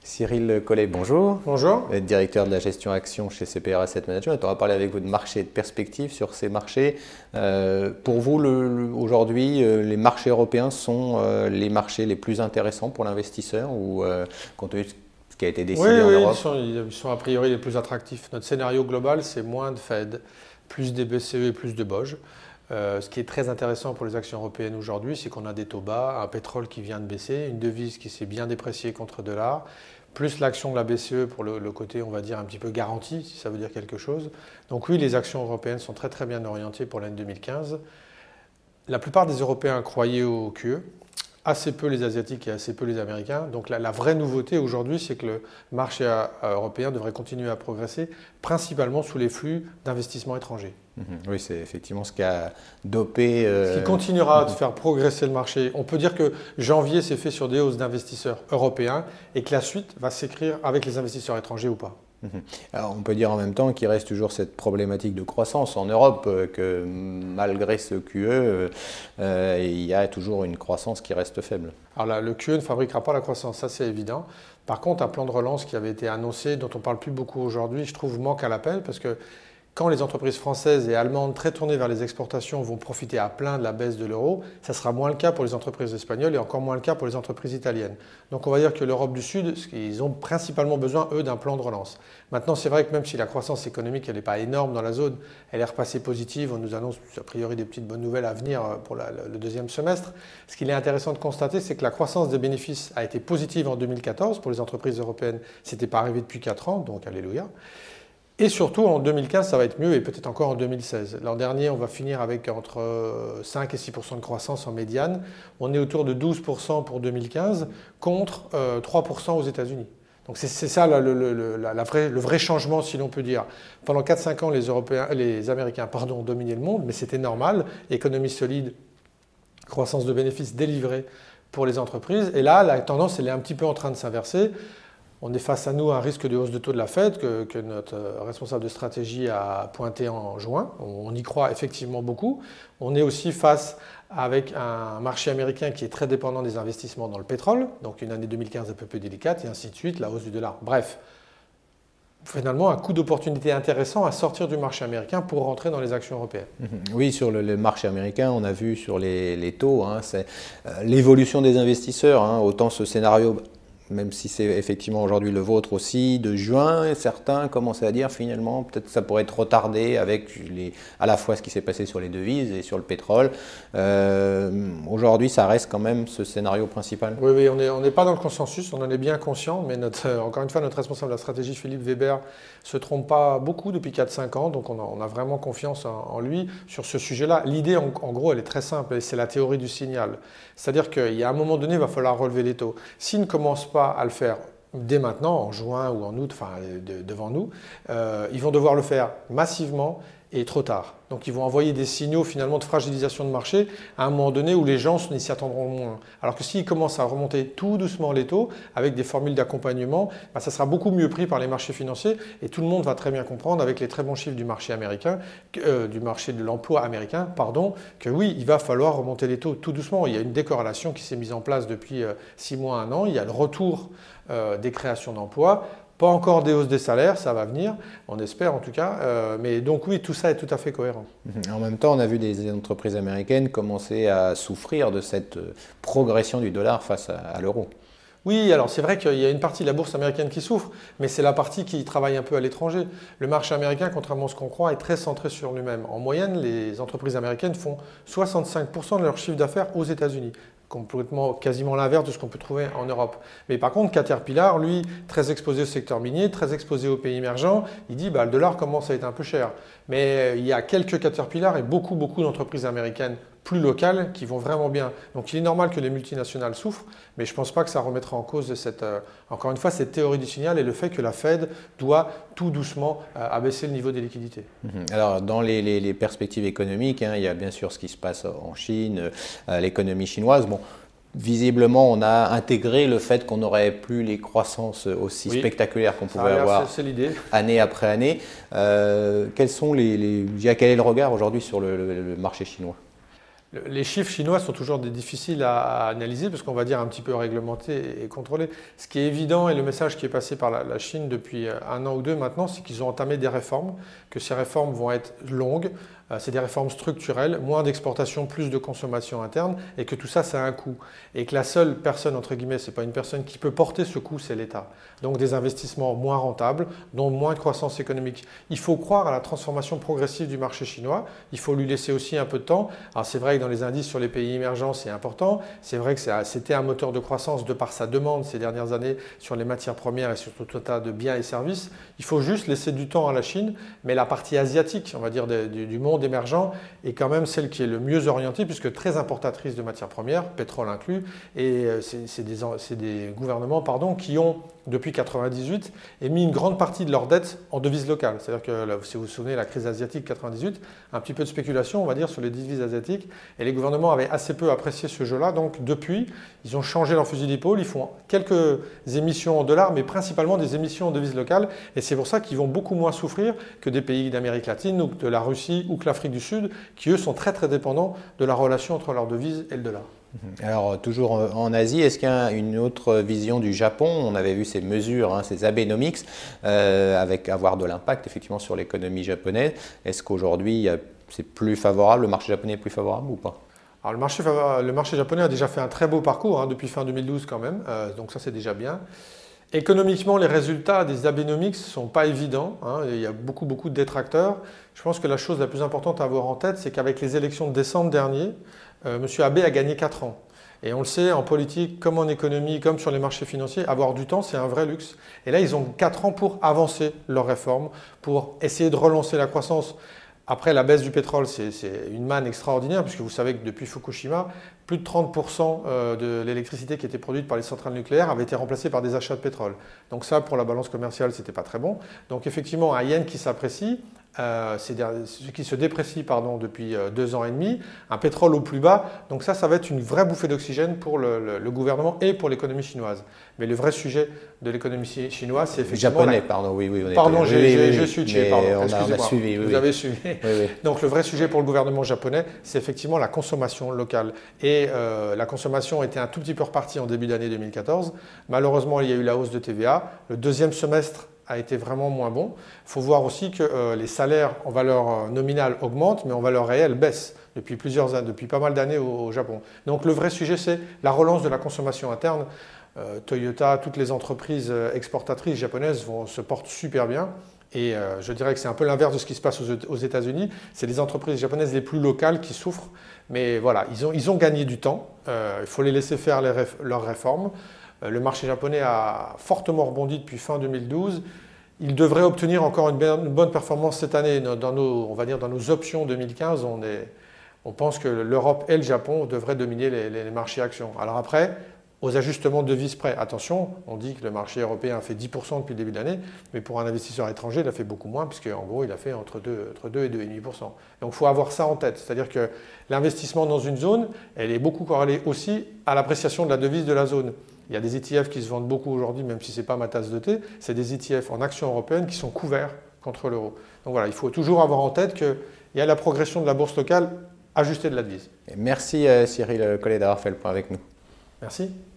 Cyril Collet, bonjour. Bonjour. Vous êtes directeur de la gestion action chez CPR Asset Management. On va parler avec vous de marché et de perspectives sur ces marchés. Pour vous, aujourd'hui, les marchés européens sont les marchés les plus intéressants pour l'investisseur ou compte tenu de ce qui a été décidé en Europe? Ils sont a priori les plus attractifs. Notre scénario global, c'est moins de Fed, plus des BCE et plus de BOJ. Ce qui est très intéressant pour les actions européennes aujourd'hui, c'est qu'on a des taux bas, un pétrole qui vient de baisser, une devise qui s'est bien dépréciée contre le dollar, plus l'action de la BCE pour le côté, on va dire, un petit peu garanti, si ça veut dire quelque chose. Donc oui, les actions européennes sont très très bien orientées pour l'année 2015. La plupart des Européens croyaient au QE, assez peu les Asiatiques et assez peu les Américains. Donc la vraie nouveauté aujourd'hui, c'est que le marché européen devrait continuer à progresser, principalement sous les flux d'investissements étrangers. Oui, c'est effectivement ce qui a dopé. Ce qui continuera de faire progresser le marché. On peut dire que janvier s'est fait sur des hausses d'investisseurs européens et que la suite va s'écrire avec les investisseurs étrangers ou pas. Alors, on peut dire en même temps qu'il reste toujours cette problématique de croissance en Europe, que malgré ce QE, il y a toujours une croissance qui reste faible. Alors là, le QE ne fabriquera pas la croissance, ça c'est évident. Par contre, un plan de relance qui avait été annoncé, dont on ne parle plus beaucoup aujourd'hui, je trouve manque à l'appel parce que quand les entreprises françaises et allemandes très tournées vers les exportations vont profiter à plein de la baisse de l'euro, ça sera moins le cas pour les entreprises espagnoles et encore moins le cas pour les entreprises italiennes. Donc on va dire que l'Europe du Sud, ils ont principalement besoin, eux, d'un plan de relance. Maintenant, c'est vrai que même si la croissance économique n'est pas énorme dans la zone, elle est repassée positive. On nous annonce a priori des petites bonnes nouvelles à venir pour le deuxième semestre. Ce qu'il est intéressant de constater, c'est que la croissance des bénéfices a été positive en 2014 pour les entreprises européennes. Ce n'était pas arrivé depuis 4 ans, donc alléluia. Et surtout, en 2015, ça va être mieux et peut-être encore en 2016. L'an dernier, on va finir avec entre 5 et 6% de croissance en médiane. On est autour de 12% pour 2015 contre 3% aux États-Unis. Donc c'est ça le vrai changement, si l'on peut dire. Pendant 4-5 ans, les Américains ont dominé le monde, mais c'était normal. Économie solide, croissance de bénéfices délivrée pour les entreprises. Et là, la tendance, elle est un petit peu en train de s'inverser. On est face à nous à un risque de hausse de taux de la Fed que notre responsable de stratégie a pointé en juin. On y croit effectivement beaucoup. On est aussi face avec un marché américain qui est très dépendant des investissements dans le pétrole, donc une année 2015 un peu plus délicate, et ainsi de suite, la hausse du dollar. Bref, finalement, un coup d'opportunité intéressant à sortir du marché américain pour rentrer dans les actions européennes. Oui, sur le marché américain, on a vu sur les taux, c'est l'évolution des investisseurs, autant ce scénario, même si c'est effectivement aujourd'hui le vôtre aussi, de juin, certains commençaient à dire finalement peut-être ça pourrait être retardé avec à la fois ce qui s'est passé sur les devises et sur le pétrole. Aujourd'hui, ça reste quand même ce scénario principal. Oui, on n'est pas dans le consensus, on en est bien conscient, mais encore une fois, notre responsable de la stratégie, Philippe Weber, ne se trompe pas beaucoup depuis 4-5 ans, donc on a vraiment confiance en lui sur ce sujet-là. L'idée, en gros, elle est très simple, et c'est la théorie du signal. C'est-à-dire qu'il y a un moment donné, il va falloir relever les taux. S'ils ne commencent pas à le faire dès maintenant, en juin ou en août, devant nous, ils vont devoir le faire massivement et trop tard. Donc ils vont envoyer des signaux finalement de fragilisation de marché à un moment donné où les gens s'y attendront moins. Alors que s'ils commencent à remonter tout doucement les taux avec des formules d'accompagnement, ça sera beaucoup mieux pris par les marchés financiers et tout le monde va très bien comprendre avec les très bons chiffres du marché américain, du marché de l'emploi américain, que oui, il va falloir remonter les taux tout doucement. Il y a une décorrélation qui s'est mise en place depuis 6 mois, 1 an. Il y a le retour des créations d'emplois. Pas encore des hausses des salaires, ça va venir, on espère en tout cas. Mais donc oui, tout ça est tout à fait cohérent. En même temps, on a vu des entreprises américaines commencer à souffrir de cette progression du dollar face à l'euro. Oui, alors c'est vrai qu'il y a une partie de la bourse américaine qui souffre, mais c'est la partie qui travaille un peu à l'étranger. Le marché américain, contrairement à ce qu'on croit, est très centré sur lui-même. En moyenne, les entreprises américaines font 65% de leur chiffre d'affaires aux États-Unis. Quasiment l'inverse de ce qu'on peut trouver en Europe. Mais par contre, Caterpillar, lui, très exposé au secteur minier, très exposé aux pays émergents, il dit le dollar commence à être un peu cher. Mais il y a quelques Caterpillar et beaucoup d'entreprises américaines plus locales qui vont vraiment bien. Donc il est normal que les multinationales souffrent, mais je ne pense pas que ça remettra en cause encore une fois, cette théorie du signal et le fait que la Fed doit tout doucement abaisser le niveau des liquidités. Alors dans les perspectives économiques, il y a bien sûr ce qui se passe en Chine, l'économie chinoise. Bon, visiblement, on a intégré le fait qu'on n'aurait plus les croissances aussi spectaculaires qu'on pouvait avoir année après année. Quel est le regard aujourd'hui sur le marché chinois ? Les chiffres chinois sont toujours difficiles à analyser parce qu'on va dire un petit peu réglementés et contrôlés. Ce qui est évident et le message qui est passé par la Chine depuis 1 an ou 2 maintenant, c'est qu'ils ont entamé des réformes, que ces réformes vont être longues. C'est des réformes structurelles, moins d'exportation, plus de consommation interne, et que tout ça, ça a un coût. Et que la seule personne, entre guillemets, c'est pas une personne qui peut porter ce coût, c'est l'État. Donc des investissements moins rentables, donc moins de croissance économique. Il faut croire à la transformation progressive du marché chinois, il faut lui laisser aussi un peu de temps. Alors c'est vrai que dans les indices sur les pays émergents, c'est important. C'est vrai que c'était un moteur de croissance de par sa demande ces dernières années sur les matières premières et sur tout un tas de biens et services. Il faut juste laisser du temps à la Chine, mais la partie asiatique, on va dire, du monde émergent est quand même celle qui est le mieux orientée puisque très importatrice de matières premières, pétrole inclus, et c'est des gouvernements qui ont depuis 1998 émis une grande partie de leur dette en devises locales. C'est-à-dire que si vous vous souvenez la crise asiatique 1998, un petit peu de spéculation on va dire sur les devises asiatiques et les gouvernements avaient assez peu apprécié ce jeu-là. Donc depuis, ils ont changé leur fusil d'épaule, ils font quelques émissions en dollars mais principalement des émissions en devises locales et c'est pour ça qu'ils vont beaucoup moins souffrir que des pays d'Amérique latine ou de la Russie ou que l'Afrique du Sud qui eux sont très très dépendants de la relation entre leur devise et le dollar. Alors, toujours en Asie, est-ce qu'il y a une autre vision du Japon? On avait vu ces mesures, ces Abenomics, avec avoir de l'impact effectivement sur l'économie japonaise. Est-ce qu'aujourd'hui, c'est plus favorable, le marché japonais est plus favorable ou pas? Alors, le marché japonais a déjà fait un très beau parcours depuis fin 2012 quand même, donc ça c'est déjà bien. Économiquement, les résultats des Abenomics ne sont pas évidents. Il y a beaucoup de détracteurs. Je pense que la chose la plus importante à avoir en tête, c'est qu'avec les élections de décembre dernier, M. Abe a gagné 4 ans. Et on le sait, en politique, comme en économie, comme sur les marchés financiers, avoir du temps, c'est un vrai luxe. Et là, ils ont 4 ans pour avancer leurs réformes, pour essayer de relancer la croissance. Après, la baisse du pétrole, c'est une manne extraordinaire, puisque vous savez que depuis Fukushima, plus de 30% de l'électricité qui était produite par les centrales nucléaires avait été remplacée par des achats de pétrole. Donc ça, pour la balance commerciale, ce n'était pas très bon. Donc effectivement, un yen qui s'apprécie, qui se déprécie depuis 2 ans et demi, un pétrole au plus bas. Donc ça va être une vraie bouffée d'oxygène pour le gouvernement et pour l'économie chinoise. Mais le vrai sujet de l'économie chinoise, c'est effectivement... Japonais, pardon, oui. Pardon, j'ai switché, pardon, excusez-moi. On a suivi, vous avez suivi. Oui. Donc le vrai sujet pour le gouvernement japonais, c'est effectivement la consommation locale. Et la consommation était un tout petit peu repartie en début d'année 2014. Malheureusement, il y a eu la hausse de TVA. Le deuxième semestre a été vraiment moins bon. Il faut voir aussi que les salaires en valeur nominale augmentent, mais en valeur réelle baissent depuis pas mal d'années au Japon. Donc le vrai sujet, c'est la relance de la consommation interne. Toyota, toutes les entreprises exportatrices japonaises se portent super bien. Et je dirais que c'est un peu l'inverse de ce qui se passe aux États-Unis. C'est les entreprises japonaises les plus locales qui souffrent. Mais voilà, ils ont gagné du temps. Il faut les laisser faire leurs réformes. Le marché japonais a fortement rebondi depuis fin 2012. Il devrait obtenir encore une bonne performance cette année. Dans nos options 2015, on pense que l'Europe et le Japon devraient dominer les marchés actions. Alors après, aux ajustements de devises près. Attention, on dit que le marché européen a fait 10% depuis le début de l'année, mais pour un investisseur étranger, il a fait beaucoup moins, puisqu'en gros, il a fait entre 2 et 2,5%. Donc il faut avoir ça en tête. C'est-à-dire que l'investissement dans une zone, elle est beaucoup corrélée aussi à l'appréciation de la devise de la zone. Il y a des ETF qui se vendent beaucoup aujourd'hui, même si ce n'est pas ma tasse de thé. C'est des ETF en actions européennes qui sont couverts contre l'euro. Donc voilà, il faut toujours avoir en tête qu'il y a la progression de la bourse locale ajustée de la devise. Merci Cyril Collet d'avoir fait le point avec nous. Merci.